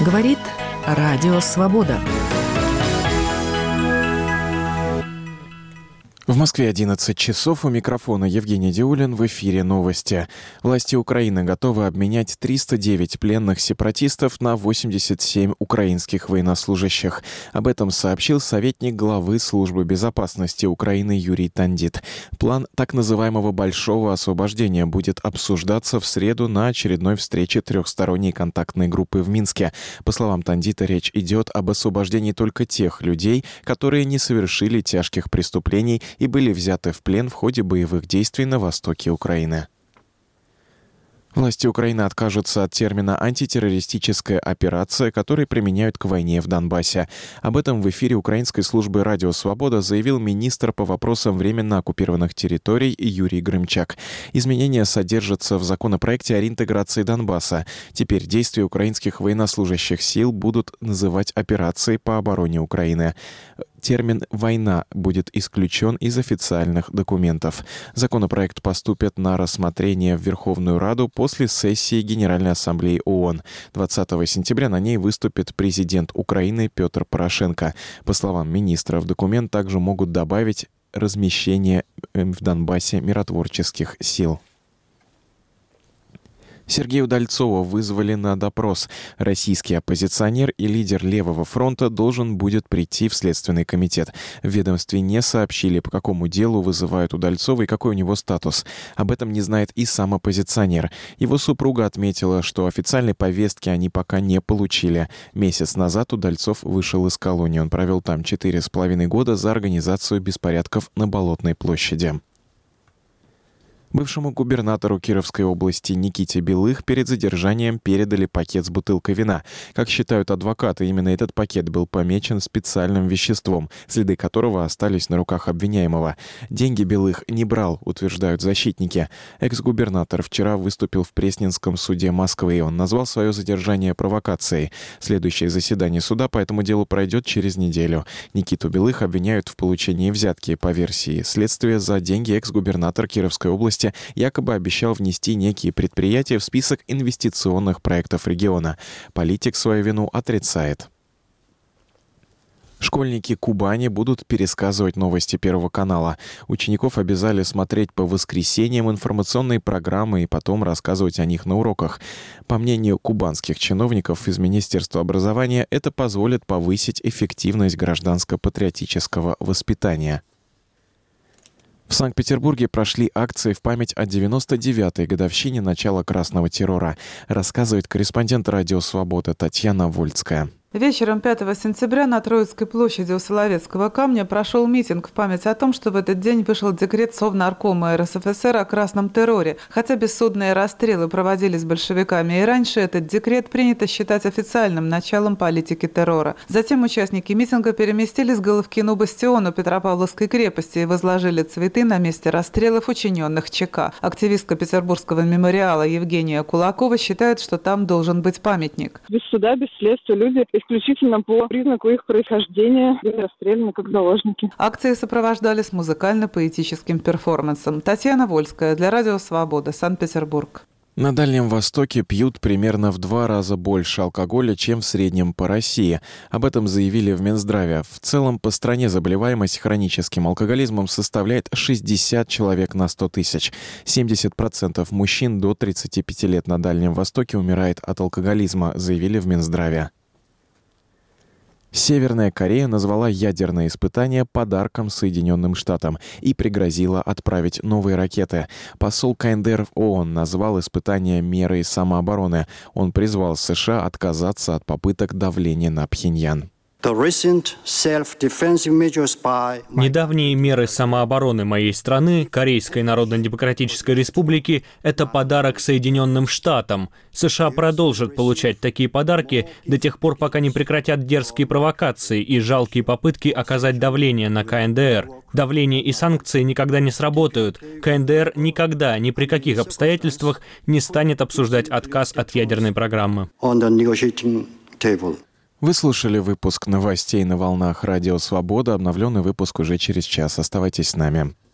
Говорит Радио Свобода. В Москве 11 часов. У микрофона Евгений Диулин. В эфире новости. Власти Украины готовы обменять 309 пленных сепаратистов на 87 украинских военнослужащих. Об этом сообщил советник главы Службы безопасности Украины Юрий Тандит. План так называемого «большого освобождения» будет обсуждаться в среду на очередной встрече трехсторонней контактной группы в Минске. По словам Тандита, речь идет об освобождении только тех людей, которые не совершили тяжких преступлений и были взяты в плен в ходе боевых действий на востоке Украины. Власти Украины откажутся от термина «антитеррористическая операция», который применяют к войне в Донбассе. Об этом в эфире украинской службы «Радио Свобода» заявил министр по вопросам временно оккупированных территорий Юрий Грымчак. Изменения содержатся в законопроекте о реинтеграции Донбасса. Теперь действия украинских военнослужащих сил будут называть операцией по обороне Украины. Термин «война» будет исключен из официальных документов. Законопроект поступит на рассмотрение в Верховную Раду после сессии Генеральной Ассамблеи ООН. 20 сентября на ней выступит президент Украины Петр Порошенко. По словам министра, в документ также могут добавить размещение в Донбассе миротворческих сил. Сергея Удальцова вызвали на допрос. Российский оппозиционер и лидер Левого фронта должен будет прийти в Следственный комитет. В ведомстве не сообщили, по какому делу вызывают Удальцова и какой у него статус. Об этом не знает и сам оппозиционер. Его супруга отметила, что официальной повестки они пока не получили. Месяц назад Удальцов вышел из колонии. Он провел там 4,5 года за организацию беспорядков на Болотной площади. Бывшему губернатору Кировской области Никите Белых перед задержанием передали пакет с бутылкой вина. Как считают адвокаты, именно этот пакет был помечен специальным веществом, следы которого остались на руках обвиняемого. Деньги Белых не брал, утверждают защитники. Экс-губернатор вчера выступил в Пресненском суде Москвы, и он назвал свое задержание провокацией. Следующее заседание суда по этому делу пройдет через неделю. Никиту Белых обвиняют в получении взятки. По версии следствия, за деньги экс-губернатор Кировской области якобы обещал внести некие предприятия в список инвестиционных проектов региона. Политик свою вину отрицает. Школьники Кубани будут пересказывать новости Первого канала. Учеников обязали смотреть по воскресеньям информационные программы и потом рассказывать о них на уроках. По мнению кубанских чиновников из Министерства образования, это позволит повысить эффективность гражданско-патриотического воспитания. В Санкт-Петербурге прошли акции в память о 99-й годовщине начала красного террора, рассказывает корреспондент «Радио Свобода» Татьяна Вольская. Вечером 5 сентября на Троицкой площади у Соловецкого камня прошел митинг в память о том, что в этот день вышел декрет Совнаркома РСФСР о красном терроре. Хотя бессудные расстрелы проводились большевиками и раньше, этот декрет принято считать официальным началом политики террора. Затем участники митинга переместились к Головкину бастиону Петропавловской крепости и возложили цветы на месте расстрелов, учиненных ЧК. Активистка Петербургского мемориала Евгения Кулакова считает, что там должен быть памятник. Без суда, без следствия люди исключительно по признаку их происхождения были расстреляны как заложники. Акции сопровождались музыкально-поэтическим перформансом. Татьяна Вольская для Радио Свобода, Санкт-Петербург. На Дальнем Востоке пьют примерно в 2 раза больше алкоголя, чем в среднем по России. Об этом заявили в Минздраве. В целом по стране заболеваемость хроническим алкоголизмом составляет 60 человек на 100 тысяч. 70% мужчин до 35 лет на Дальнем Востоке умирает от алкоголизма, заявили в Минздраве. Северная Корея назвала ядерное испытание подарком Соединенным Штатам и пригрозила отправить новые ракеты. Посол КНДР в ООН назвал испытание мерой самообороны. Он призвал США отказаться от попыток давления на Пхеньян. Недавние меры самообороны моей страны, Корейской Народно-Демократической Республики, это подарок Соединенным Штатам. США продолжат получать такие подарки до тех пор, пока не прекратят дерзкие провокации и жалкие попытки оказать давление на КНДР. Давление и санкции никогда не сработают. КНДР никогда, ни при каких обстоятельствах не станет обсуждать отказ от ядерной программы. Вы слушали выпуск новостей на волнах Радио Свобода. Обновленный выпуск уже через час. Оставайтесь с нами.